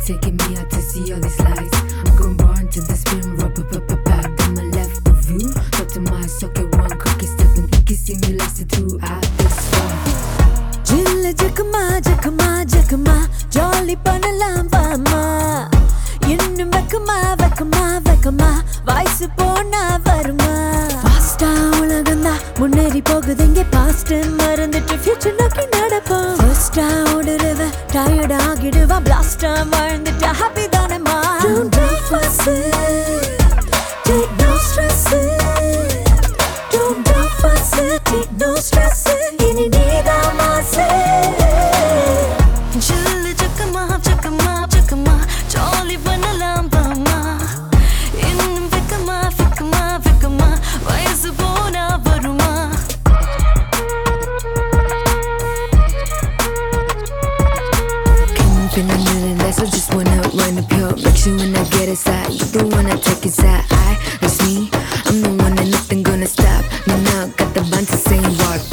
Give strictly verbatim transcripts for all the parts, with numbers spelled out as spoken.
taking me out to see all these lights. I'm gon' run to the spin, rubber, rubber, back. On my left of you, talk to my socket, one crooked step, and you can see me lasted throughout this far. Jilla jakama jakama jakama jolly பண்ணலாம் வாமா இன்னும் வெக்கமா வெக்கமா வெக்கமா வயசு போனா வருமா ஃபாஸ்டா உலகந்தா முன்னேறி போகுது இங்கே பாஸ்ட் மறந்துட்டு ஃபியூச்சர் நோக்கி நடப்போம் ஃபர்ஸ்டா ஓடுறவ டயர்ட் ஆகிடுவா பிளாஸ்டா வாழ்ந்துட்டு ஹாப்பி தானேமா Don't do fuss take no stress Don't do fuss take no stress இனி நீதான் மாசே Jilla jakama jakama jakama jolly பண்ணலாம் வாமா இன்னும் வெக்கமா வெக்கமா வெக்கமா வயசு போனா வருமா Can you feel a million less? I just wanna run up here. Make sure when I get inside, you the one I take inside. I, it's me. I'm the one that nothing gonna stop. Me now got the band to sing what.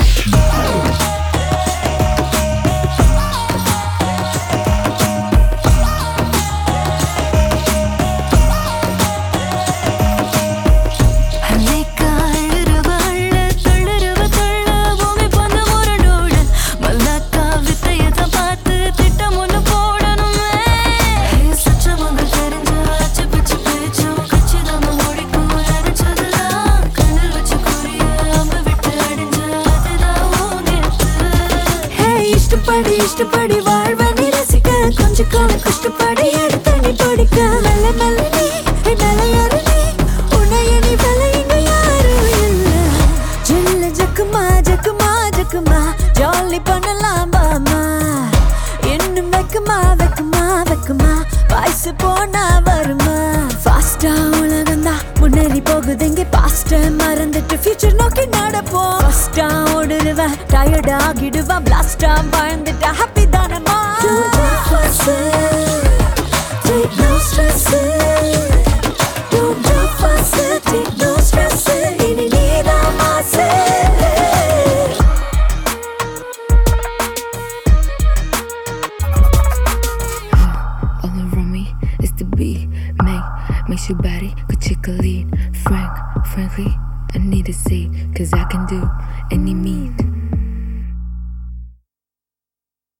அன்னைக்கு அழுறவ அள்ள தள்ளுறவ தள்ள பூமி பண்ண முரடோட மல்லாக்கா வித்தையதான் பார்த்து திட்டம் ஒண்ணு போடணுமே சச்சவங்க தெரிஞ்ச அச்சு பிச்சு பிரிச்சோம் கச்சிதமா முடிக்கும் நினைச்சதெல்லாம் கண்ணில் வச்சு கூறிய அம்பு விட்டு அடிஞ்ச அதுதான் ஊங்கிடுத்து ஹே இஷ்டப்படி இஷ்டப்படி வாழ்வனை ரசிக்க கொஞ்ச காலம் கஷ்டப்படி எடுத்து நீ படிக்க மெல்ல மெல்ல நீ ஹே மேல யாரு நீ உன்னை இனி வெல்ல இங்க யாரும் இல்ல ஜில்ல ஜக்குமா ஜக்குமா ஜக்குமா ஜாலி பண்ணலாம் பாமா இன்னும் வெக்கமா வெக்கமா வெக்கமா வயசு போனா வருமா ஃபாஸ்டா உலகந்தா முன்னேறி போகுது இங்கே பாஸ்ட மறந்துட்டு ஃபியூச்சர் நோக்கி நடப்போம் ஃபர்ஸ்டா ஓடுறவ டயர்ட் ஆகிடுவா பிளாஸ்டா வாழ்ந்துட்டு ஹாப்பி தானமா Take no stress Don't do fuss Take no stress இனி நீதான் மாசே All around me is the beat. Make, makes your body go chick a lead. Frank, frankly, I need to see. Cause I can do any means.